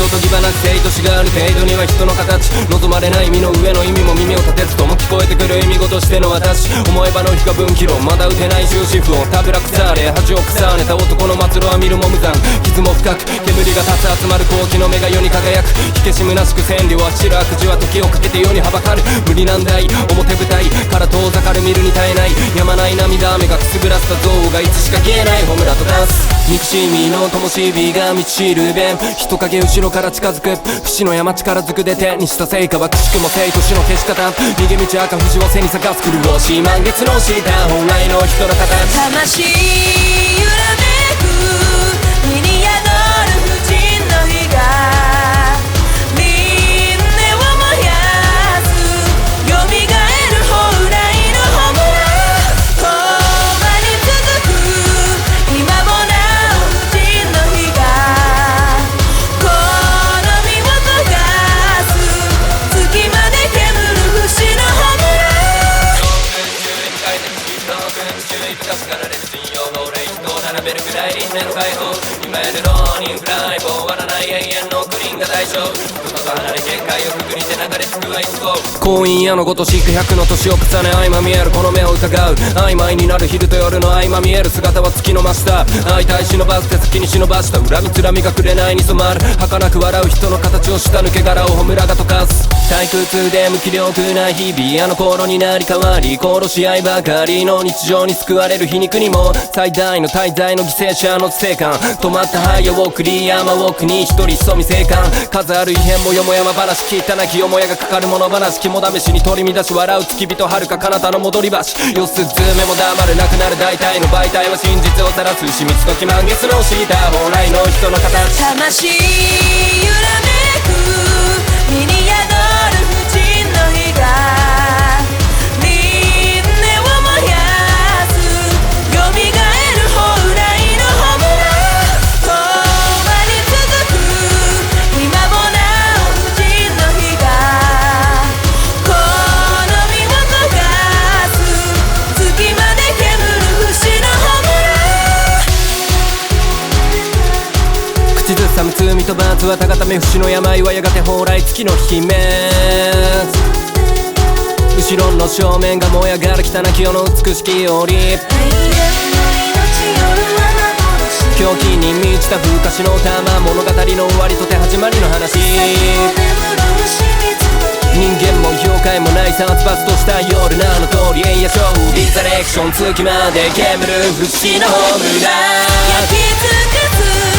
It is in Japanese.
おとぎ話生としがある程度には人の形望まれない身の上の意味も耳を立てずとも聞こえてくる意味語としての私思えばの日が分岐路まだ打てない終止符をたぶらくされ恥を腐ねた男の末路は見るも無残傷も深く煙が立つ集まる好奇の目が世に輝く火消し虚しく千里を走る悪事は時をかけて世にはばかる無理難題表舞台から遠ざかる見るに耐えないやまない涙雨がくすぶらせた憎悪がいつしか消えないホムラとダンス憎しみの灯火が満ちる弁人影後ろから近づく不死の山力ずくで手にした成果はくしくも生と死の消し方逃げ道赤富士を背に咲かす苦しい満月の下本来の人の形魂揺らめく身に宿る不沈の火が輪廻を燃やす蘇る蓬莱の炎永遠に続く今もなお不沈の火が好みを溶かす月まで煙る不死の炎助かられる信用法令人を並べるくらい輪廻の解放今やる浪人フライ棒割らない永遠のクリーンが大丈夫人と離れ限界をくぐりて流れ着くは一方婚姻屋のごとしく100の年を重ね相まみえるこの目を疑う曖昧になる昼と夜の合間見える姿は月の真下会いたい忍ばず手先に忍ばした恨みつらみが紅に染まる儚く笑う人の形をした抜け殻をホムラが溶かす退屈で無気力な日々あの頃になり変わり殺し合いばかりの日常に救われる皮肉にも最大の滞在の犠牲者の生還止まった灰を送り山奥に一人潜み生還数ある異変もよもやま話汚きよもやがかかる物話肝試しに取り乱し笑う付き人遥か彼方の戻り橋よすずめも黙るなくなる大体の媒体は真実を晒す秘密の気満月の下本来の人の形魂揺らめく身に宿る不沈の火が輪廻を燃やす蘇る蓬莱の炎永遠に続く今もなお不沈の火が好みを溶かす月まで煙る不死の口ずさむ罪と罰は高ため不死の病はやがて蓬莱月の悲鳴後ろの正面が燃え上がる汚き世の美しき折狂気に満ちた風化しの玉物語の終わりとて始まりの話人間も妖怪もない殺伐とした夜なの通り栄夜ショーリザレクション月まで煙る不死のホムラ焼き尽くす